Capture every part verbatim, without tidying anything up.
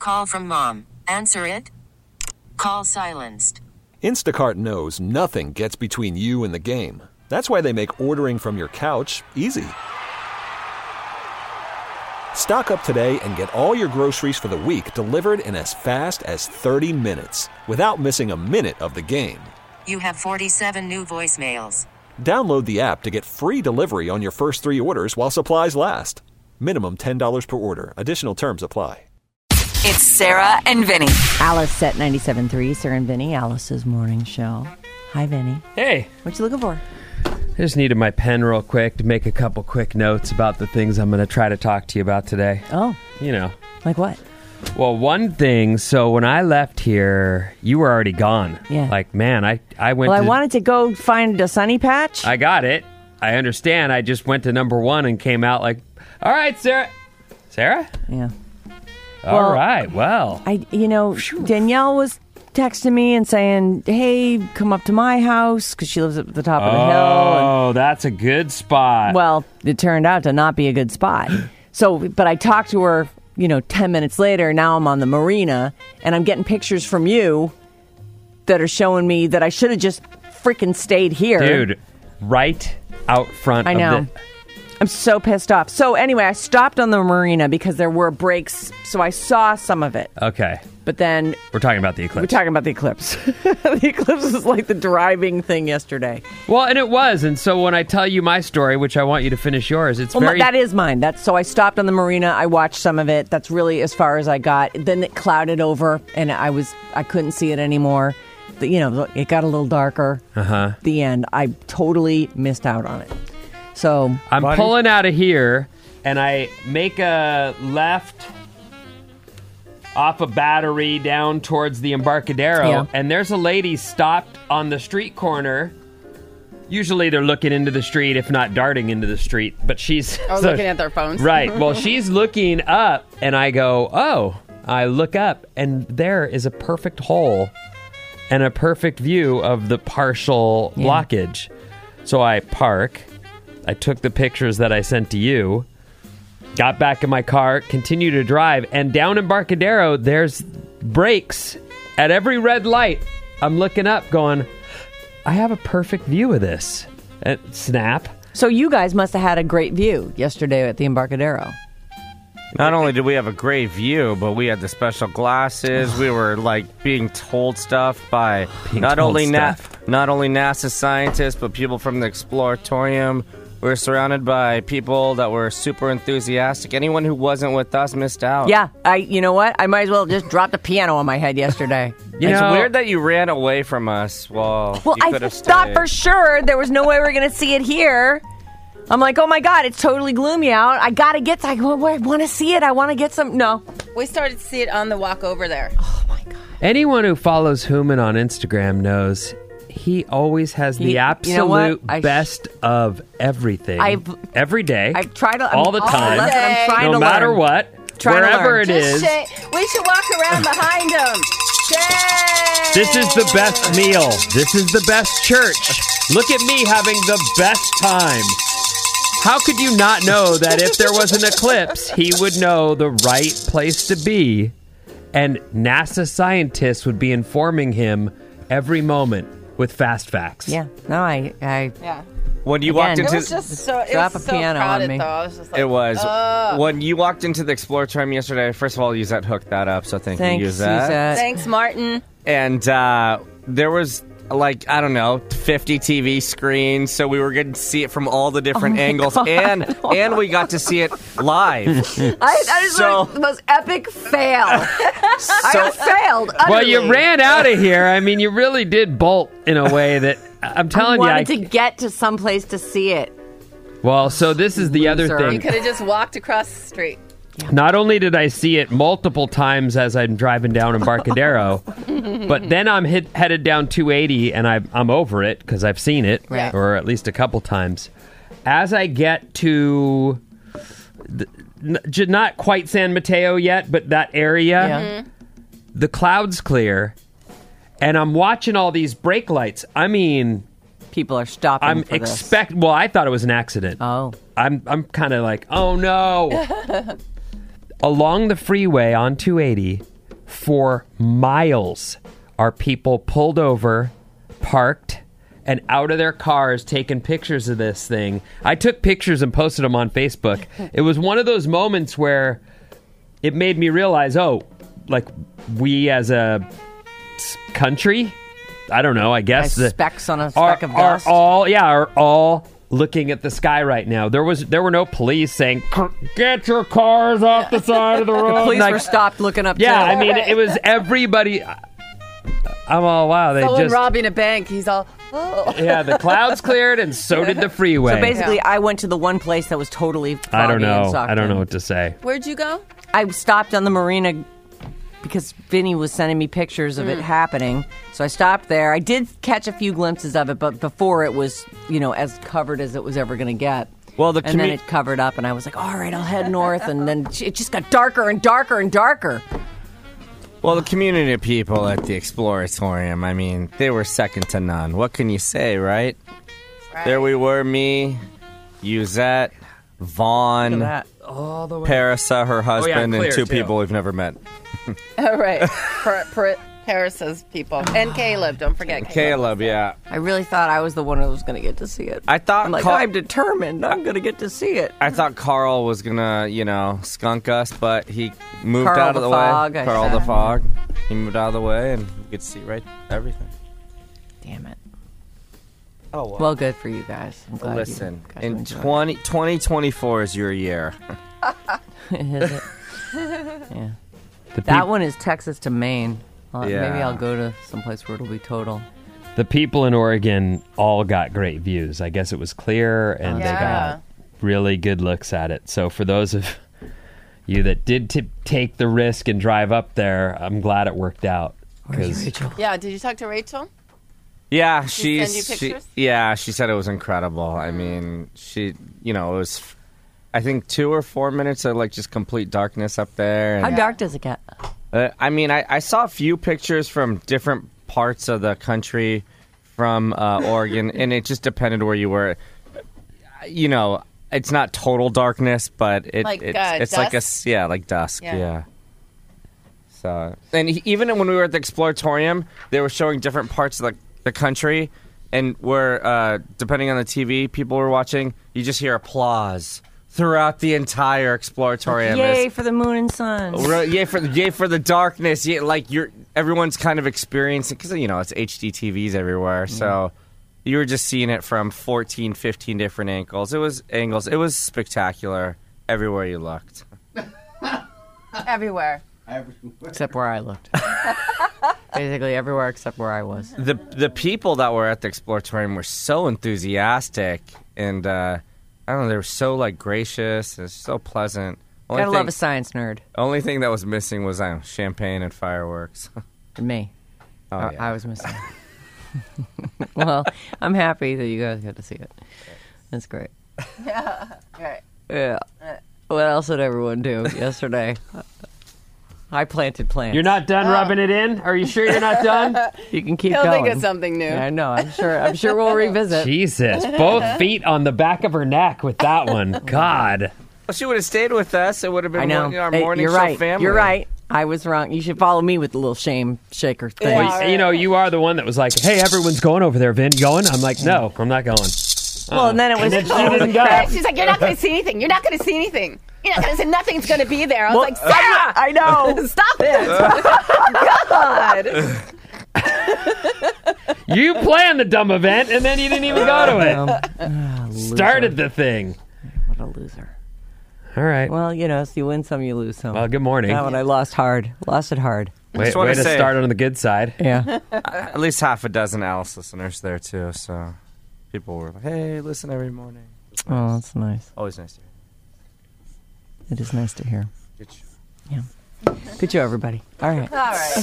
call from mom. Answer it. Call silenced. Instacart knows nothing gets between you and the game. That's why they make ordering from your couch easy. Stock up today and get all your groceries for the week delivered in as fast as thirty minutes without missing a minute of the game. You have forty-seven new voicemails. Download the app to get free delivery on your first three orders while supplies last. Minimum ten dollars per order. Additional terms apply. It's Sarah and Vinny. Alice at ninety-seven point three, Sarah and Vinny, Alice's morning show. Hi, Vinny. Hey. What you looking for? I just needed my pen real quick to make a couple quick notes about the things I'm going to try to talk to you about today. Oh. You know. Like what? Well, one thing, so when I left here, you were already gone. Yeah. Like, man, I, I went Well, to... I wanted to go find a sunny patch. I got it. I understand. I just went to number one and came out like, all right, Sarah. Sarah? Yeah. All Well, right, well. I, you know, Danielle was texting me and saying, hey, come up to my house, because she lives at the top of the hill. Oh, that's a good spot. Well, it turned out to not be a good spot. So, but I talked to her, you know, ten minutes later. Now I'm on the marina, and I'm getting pictures from you that are showing me that I should have just freaking stayed here. Dude, right out front I of know. the... I'm so pissed off. So anyway, I stopped on the marina because there were breaks, so I saw some of it. Okay. But then We're talking about the eclipse. we're talking about the eclipse. The eclipse was like the driving thing yesterday. Well, and it was. And so when I tell you my story, which I want you to finish yours, it's Well, my- very... that is mine. That's so I stopped on the marina. I watched some of it. That's really as far as I got. Then it clouded over, and I was I couldn't see it anymore. The, you know, it got a little darker. Uh-huh. The end. I totally missed out on it. So I'm pulling out of here, and I make a left off a battery down towards the Embarcadero, Yeah. and there's a lady stopped on the street corner. Usually they're looking into the street, if not darting into the street, but she's... Oh, so- looking at their phones. Right. Well, she's looking up, and I go, oh. I look up, and there is a perfect hole and a perfect view of the partial Yeah. blockage. So I park. I took the pictures that I sent to you, got back in my car, continue to drive, and down Embarcadero, there's brakes at every red light. I'm looking up going, I have a perfect view of this. And snap. So you guys must have had a great view yesterday at the Embarcadero. Not only did we have a great view, but we had the special glasses. We were like being told stuff by Being not told only Na- stuff. not only NASA scientists, but people from the Exploratorium. We were surrounded by people that were super enthusiastic. Anyone who wasn't with us missed out. Yeah, I. You know what? I might as well just drop the piano on my head yesterday. You it's know, weird that you ran away from us. Well, Well, you I could have thought stayed. for sure there was no way we were going to see it here. I'm like, oh my God, it's totally gloomy out. I got to get, I, well, I want to see it. I want to get some, no. We started to see it on the walk over there. Oh my God. anyone who follows Human on Instagram knows he always has the You- you absolute know what? I sh- best of everything. I've- every day. I've tried to, all the I'm- time. Listen, I'm trying no to matter learn. what, Trying to wherever learn. it is. Just shake. We should walk around behind them. Shake. This is the best meal. This is the best church. Look at me having the best time. How could you not know that if there was an eclipse, he would know the right place to be, and NASA scientists would be informing him every moment with fast facts? Yeah, no, I, I, Yeah. When you Again. walked It into was just so. It Drop was a so piano on crowded, me. though. I was just like, it was ugh. when you walked into the Exploratorium yesterday. First of all, Yuzette hooked that up, so thank thanks, you, Yuzette. Suzette. Thanks, Martin. And uh, there was like I don't know, fifty T V screens, so we were getting to see it from all the different Oh my angles, God. and and we got to see it live. I, I just So- like the most epic fail. I So- have failed. Well, you utterly. ran out of here. I mean, you really did bolt in a way that I'm I telling you. I, wanted to get to someplace to see it. well, so this is the other Loser. You thing. could have just walked across the street. Not only did I see it multiple times as I'm driving down Embarcadero, but then I'm hit, headed down two eighty and I, I'm over it because I've seen it, Right. or at least a couple times. As I get to the, n- j- not quite San Mateo yet, but that area, Yeah. the clouds clear, and I'm watching all these brake lights. I mean, People are stopping I'm for this. expect. Well, I thought it was an accident. Oh. I'm I'm kind of like, oh no. Along the freeway on two eighty, for miles are people pulled over, parked, and out of their cars taking pictures of this thing. I took pictures and posted them on Facebook. It was one of those moments where it made me realize, oh, like we as a country, I don't know, I guess. Like specks on a are, speck of are dust. all, yeah, are all looking at the sky right now. There was there were no police saying, get your cars off the side of the road. The police Like, were stopped looking up. yeah, too. I mean, it was everybody. I'm all, wow, they Someone just... robbing a bank. He's all, oh. Yeah, the clouds cleared, and so did the freeway. So basically, Yeah. I went to the one place that was totally foggy I don't know. and sucked I don't in. know what to say. Where'd you go? I stopped on the marina because Vinny was sending me pictures of it happening. So I stopped there. I did catch a few glimpses of it, but before it was, you know, as covered as it was ever going to get. Well, the and then commu- it covered up, and I was like, all right, I'll head north. And then it just got darker and darker and darker. Well, the community of people at the Exploratorium, I mean, they were second to none. What can you say, right? Right. There we were, me, Yuzette, Vaughn, Look at All the way. Parisa, her husband, clear, and two too. people we've never met. All right. Per, per, Paris's people. And Caleb. Don't forget Caleb. Caleb, yeah. I really thought I was the one who was going to get to see it. I thought I'm like, Car- I'm determined. I'm going to get to see it. I thought Carl was gonna, you know, skunk us, but he moved Carl out of the the, Fog, way. I Carl said. the Fog. He moved out of the way, and you could see right everything. Damn it. Oh well. Well, good for you guys. I'm glad Listen, you got to in enjoy it. twenty, twenty twenty-four is your year. Is it? Yeah. The, That peop- one is Texas to Maine. I'll- Yeah. Maybe I'll go to someplace where it'll be total. the people in Oregon all got great views. I guess it was clear, and they Yeah. got really good looks at it. So for those of you that did t- take the risk and drive up there, I'm glad it worked out. Where's 'cause- Rachel? Yeah, did you talk to Rachel? Yeah, She she's send you she, pictures? yeah, she said it was incredible. I mean, she, you know, it was, I think two or four minutes of like just complete darkness up there. How And, dark does it get? uh, I mean, I, I saw a few pictures from different parts of the country from uh, Oregon, and it just depended where you were. You know, it's not total darkness, but it, Like, it's, uh, it's like a dusk? s- yeah, like dusk. Yeah. Yeah. So, and he, even when we were at the Exploratorium, they were showing different parts of the, the country, and where uh, depending on the T V people were watching, you just hear applause throughout the entire Exploratorium. Yay It's- for the moon and sun. Re- Yay for the yay for the darkness! Yeah, like you're everyone's kind of experiencing because you know it's H D T Vs everywhere, so you were just seeing it from fourteen, fifteen different angles. It was angles. It was spectacular everywhere you looked. Everywhere. Except where I looked. Basically everywhere except where I was. The the people that were at the Exploratorium were so enthusiastic, and uh, I don't know, they were so like gracious and so pleasant. Only Gotta thing, love a science nerd. only thing that was missing was I don't know, champagne and fireworks. Me. Oh, I, yeah. I was missing. Well, I'm happy that you guys got to see it. That's great. Right. Yeah. What else did everyone do yesterday? I planted plants. You're not done rubbing it in? Are you sure you're not done? You can keep He'll going. think of something new. Yeah, I know. I'm sure. I'm sure we'll revisit. Jesus, both feet on the back of her neck with that one. God. Well, she would have stayed with us. It would have been I know. one- our Hey, morning you're show right. family. You're right. I was wrong. You should follow me with the little shame shaker thing. Yeah. Well, you know, you are the one that was like, hey, everyone's going over there, Vin. You going? I'm like, no, I'm not going. Well, and then it was. And then she didn't go. She's like, you're not going to see anything. You're not going to see anything. You're not going to see nothing's going to be there. I was Well, like, Sarah, I know. stop it. God. You planned the dumb event, and then you didn't even go to it. Ah, Started the thing. What a loser. All right. Well, Well, you know, so you win some, you lose some. good morning. That one I lost hard. Lost it hard. Wait, just wanna way to say- start on the good side. Yeah. At least half a dozen Alice listeners there too. So people were like, "Hey, listen every morning." Oh, that's nice. Always nice to hear. It is nice to hear. Good show. Yeah. Good show, everybody. All right. All right.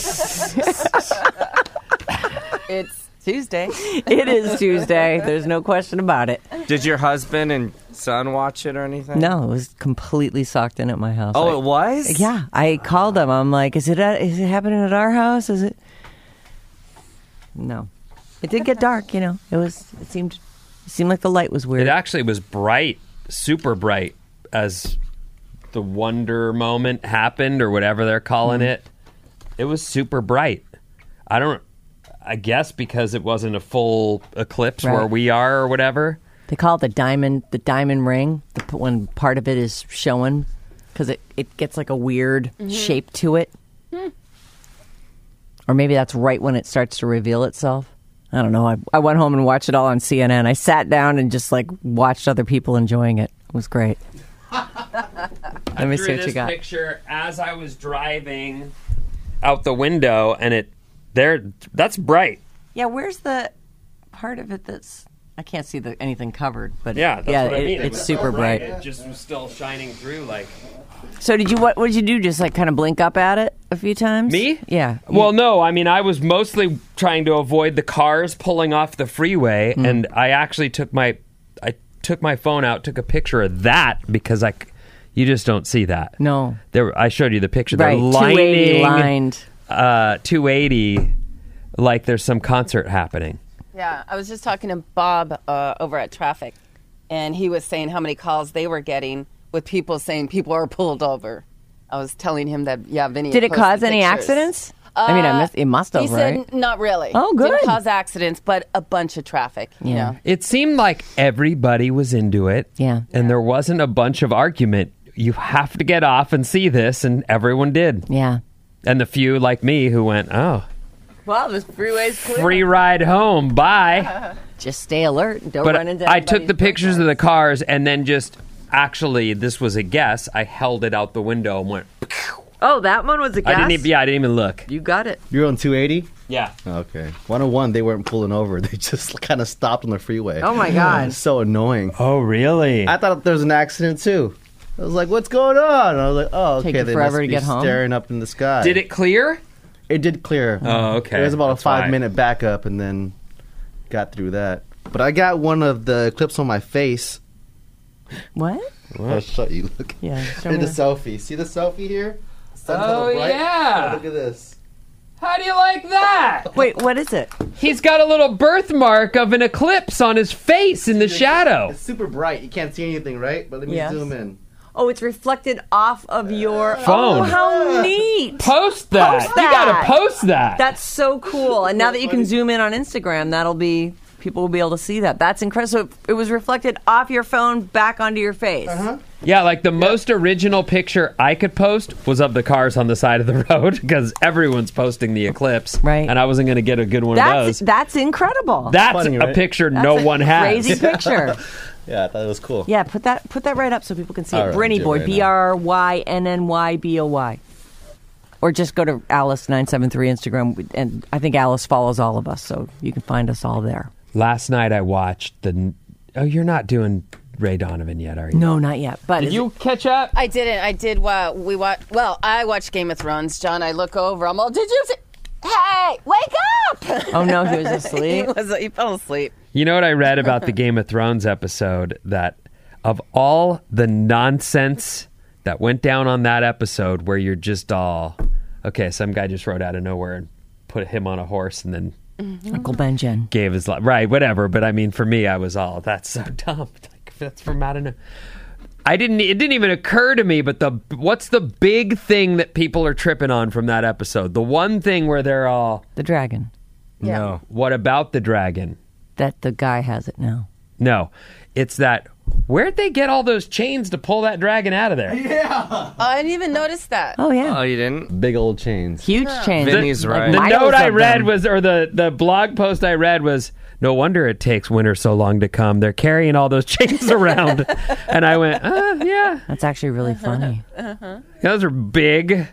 It's Tuesday. It is Tuesday. There's no question about it. Did your husband and son watch it or anything? No, it was completely socked in at my house. Oh, I- it was? Yeah, I called them. I'm like, is it at, is it happening at our house? Is it? No, it did get dark. You know, it was. It seemed. It seemed like the light was weird. It actually was bright, super bright, as the wonder moment happened, or whatever they're calling it. it was super bright. I don't. I guess because it wasn't a full eclipse Right. where we are or whatever. They call it the diamond, the diamond ring. The, when part of it is showing, because it, it gets like a weird shape to it. Or maybe that's right when it starts to reveal itself. I don't know. I, I went home and watched it all on C N N. I sat down and just like watched other people enjoying it. It was great. Let me drew see what this you got. picture as I was driving out the window, and it there. That's bright. Yeah, where's the part of it that's... I can't see the, anything covered, but Yeah, that's yeah, what I it- mean. It it's was super so bright. It just was still shining through, like. So did you what? What did you do? Just like kind of blink up at it a few times? Me? Yeah. Well, no. I mean, I was mostly trying to avoid the cars pulling off the freeway, Mm. and I actually took my, I took my phone out, took a picture of that because I, c- you just don't see that. No. There, I showed you the picture. Right. They're two eighty lining, lined. uh, two eighty, like there's some concert happening. Yeah, I was just talking to Bob uh, over at Traffic, and he was saying how many calls they were getting with people saying people are pulled over. I was telling him that, yeah, Vinny Did it posted cause any pictures. accidents? I mean, I missed, it must have, He right? said not really. Oh, good. Didn't cause accidents, but a bunch of traffic. You Yeah. know? It seemed like everybody was into it. Yeah. And there wasn't a bunch of argument. You have to get off and see this, and everyone did. Yeah. And the few like me who went, oh, Well, this freeway's clear. free ride home, bye. Just stay alert. and Don't But run into I took anybody's the pictures of roadblocks. the cars and then just, actually, this was a guess. I held it out the window and went, Oh, that one was a guess? I didn't even, yeah, I didn't even look. You got it. You're on two eighty? Yeah. Okay. one oh one, they weren't pulling over. They just kind of stopped on the freeway. Oh, my God. It's so annoying. Oh, really? I thought there was an accident, too. I was like, what's going on? I was like, oh, Take okay. you They forever must to be get home? staring up in the sky. Did it clear? It did clear. Oh, okay. It was about That's a five why. minute backup and then got through that. But I got one of the clips on my face. What? I'll show you. Look. Yeah. show I did me a the- selfie. See the selfie here? The sun's Oh, hella bright. yeah. Oh, look at this. How do you like that? Wait, what is it? He's got a little birthmark of an eclipse on his face in the shadow. It's super bright. You can't see anything, right? But let me Yes. zoom in. Oh, it's reflected off of your Phone. Oh, how neat! Post that. Post You gotta that. post that. That's so cool. And now that you can zoom in on Instagram, that'll be people will be able to see that. That's incredible. So it was reflected off your phone back onto your face. Uh-huh. Yeah, like the most original picture I could post was of the cars on the side of the road because everyone's posting the eclipse. Right. And I wasn't going to get a good one That's of those. that's incredible. That's funny, a right? picture That's no a one has. Crazy picture. Yeah, I thought it was cool. Yeah, put that put that right up so people can see All it. right, Brinny do it Boy, right B R Y N N Y B O Y. Or just go to Alice nine seven three Instagram, and I think Alice follows all of us, so you can find us all there. Last night I watched the. Oh, you're not doing Ray Donovan yet, are you? No, not yet. But Did is you catch up? I didn't. I did. What we watch. Well, I watched Game of Thrones. John, I look over. I'm all. Did you? See? Hey, wake up! it- oh no, he was he asleep. was. He fell asleep. You know what I read about the Game of Thrones episode? That of all the nonsense that went down on that episode, where you're just all, okay, some guy just rode out of nowhere and put him on a horse and then Uncle Benjen. gave his life. Right, whatever. But I mean, for me, I was all, that's so dumb. Like, that's from out of no- I didn't. It didn't even occur to me. But the what's the big thing that people are tripping on from that episode? The one thing where they're all, The dragon. Yeah. No. what about the dragon? That the guy has it now. No, it's that. Where'd they get all those chains to pull that dragon out of there? Oh, I didn't even notice that. Oh yeah, Oh, you didn't? Big old chains. huge change. Vinny's right. The miles note I of read them. was, or the, the blog post I read was, no wonder it takes winter so long to come. They're carrying all those chains around. And I went, uh, yeah. That's actually really funny. Those are big,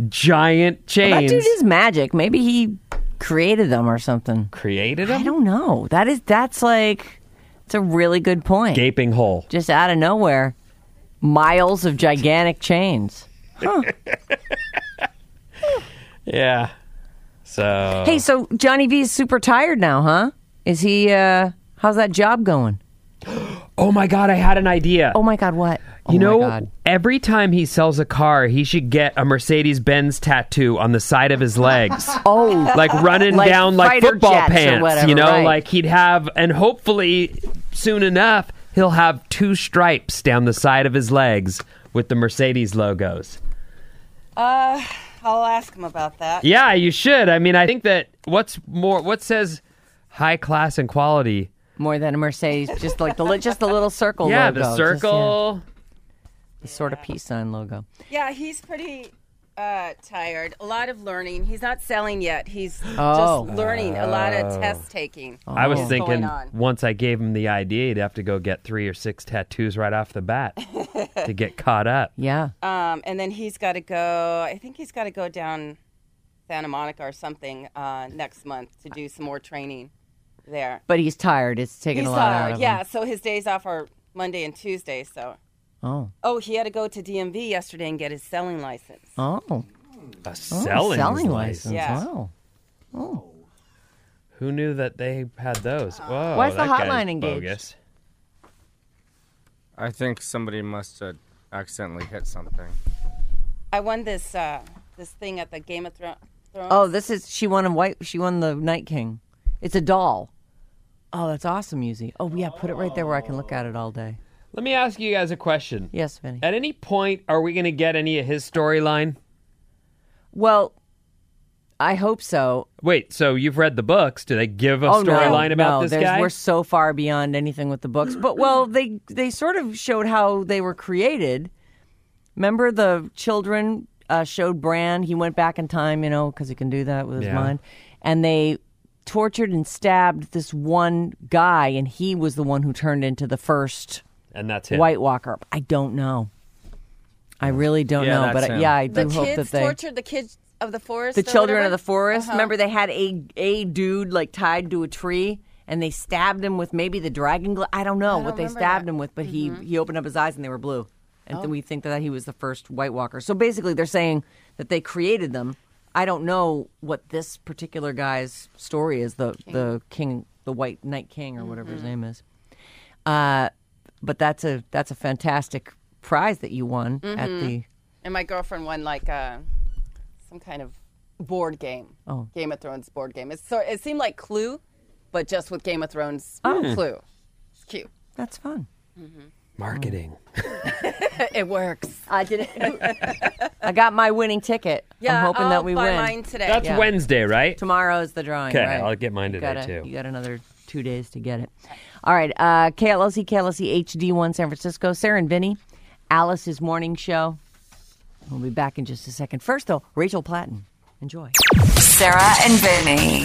giant Well, that chains. dude is magic. Maybe he created them or something. Created I them? don't know. That is that's like it's a really good point. Gaping hole. Just out of nowhere, miles of gigantic chains. Yeah. So. Hey, so Johnny V is super tired now, huh? Is he? uh How's that job going? Oh my God, I had an idea. Oh my God, what? Oh You know, my God. every time he sells a car, he should get a Mercedes-Benz tattoo on the side of his legs. Oh, Like running Like down like fighter football jets or pants, whatever, you know, right. like he'd have, and hopefully soon enough, he'll have two stripes down the side of his legs with the Mercedes logos. Uh, I'll ask him about that. Yeah, you should. I mean, I think that what's more, what says high class and quality? More than a Mercedes, just like the li- just the little circle Yeah, logo. the Just, circle. yeah, the sort of peace sign logo. Yeah, he's pretty uh, tired. A lot of learning. He's not selling yet. He's Oh. just learning. A lot of test taking. I was Oh. is thinking going on. once I gave him the idea, he'd have to go get three or six tattoos right off the bat to get caught up. Yeah. Um, and then he's got to go. I think he's got to go down Santa Monica or something uh, next month to do some more training there. But he's tired. It's taking He's a lot out tired. of Yeah, him. so his days off are Monday and Tuesday. So, Oh. oh, he had to go to D M V yesterday and get his selling license. Oh. Oh, A selling, selling license. license. Yeah. Wow. Oh. Who knew that they had those? Whoa, Why is the that guy's hotline engaged? bogus. I think somebody must have accidentally hit something. I won this uh, this thing at the Game of Thro- Thrones. Oh, this is she won a white. She won the Night King. It's a doll. Oh, that's awesome, Yuzi. Oh yeah, put it right there where I can look at it all day. Let me ask you guys a question. Yes, Vinny. At any point, are we going to get any of his storyline? Well, I hope so. Wait, so you've read the books? Do they give a Oh no, storyline about no, this there's- guy? We're so far beyond anything with the books. But well, they they sort of showed how they were created. Remember the children uh, showed Bran. He went back in time, you know, because he can do that with his Yeah. mind. And they tortured and stabbed this one guy, and he was the one who turned into the first And that's it. White Walker. I don't know. I really don't Yeah, know, that's but him. yeah, I the do hope kids that they tortured the kids of the forest. the or children whatever? of the forest. Uh-huh. Remember, they had a a dude like tied to a tree, and they stabbed him with maybe the dragon. Gla- I don't know I what don't they remember stabbed that. him with, but he he opened up his eyes and they were blue, and Oh. then we think that he was the first White Walker. So basically, they're saying that they created them. I don't know what this particular guy's story is. The the king, the White Night King, or whatever his name is. Uh, but that's a that's a fantastic prize that you won at the. And my girlfriend won like uh, some kind of board game. Oh. Game of Thrones board game. It's so it seemed like Clue, but just with Game of Thrones Oh. Clue. It's cute. That's fun. Marketing. It works. I did it. I got my winning ticket. Yeah, I'm hoping I'll that we buy win. mine today. That's Yeah. Wednesday, right? Tomorrow is the drawing. Okay, right? I'll get mine You today, gotta- too. You got another two days to get it. All right, uh, K L L C, K L L C H D one San Francisco. Sarah and Vinny, Alice's morning show. We'll be back in just a second. First, though, Rachel Platten. Enjoy. Sarah and Vinny.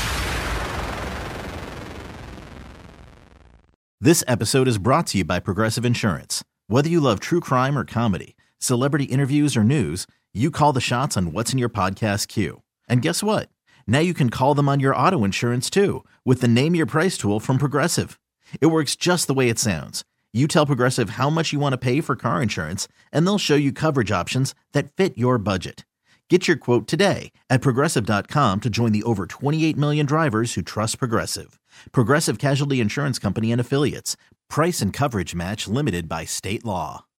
This episode is brought to you by Progressive Insurance. Whether you love true crime or comedy, celebrity interviews or news, you call the shots on what's in your podcast queue. And guess what? Now you can call them on your auto insurance too with the Name Your Price tool from Progressive. It works just the way it sounds. You tell Progressive how much you want to pay for car insurance, and they'll show you coverage options that fit your budget. Get your quote today at Progressive dot com to join the over twenty-eight million drivers who trust Progressive. Progressive Casualty Insurance Company and Affiliates. Price and coverage match limited by state law.